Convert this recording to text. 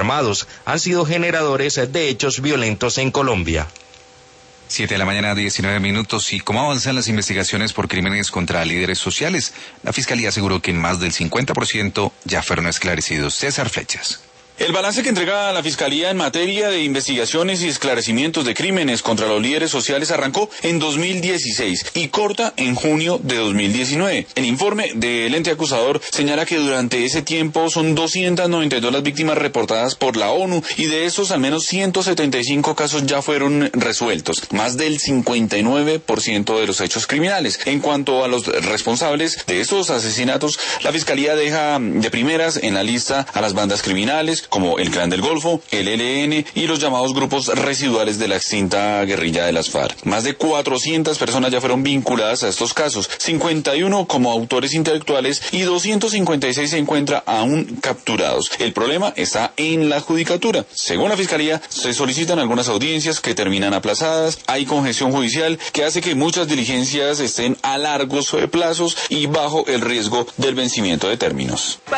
armados han sido generadores de hechos violentos en Colombia. 7:19 a.m. ¿Y cómo avanzan las investigaciones por crímenes contra líderes sociales? La Fiscalía aseguró que más del 50% ya fueron esclarecidos. César Flechas. El balance que entrega la Fiscalía en materia de investigaciones y esclarecimientos de crímenes contra los líderes sociales arrancó en 2016 y corta en junio de 2019. El informe del ente acusador señala que durante ese tiempo son 292 las víctimas reportadas por la ONU y de esos al menos 175 casos ya fueron resueltos, más del 59% de los hechos criminales. En cuanto a los responsables de estos asesinatos, la Fiscalía deja de primeras en la lista a las bandas criminales, como el Clan del Golfo, el ELN y los llamados grupos residuales de la extinta guerrilla de las FARC. Más de 400 personas ya fueron vinculadas a estos casos, 51 como autores intelectuales y 256 se encuentran aún capturados. El problema está en la judicatura. Según la Fiscalía, se solicitan algunas audiencias que terminan aplazadas, hay congestión judicial que hace que muchas diligencias estén a largos plazos y bajo el riesgo del vencimiento de términos.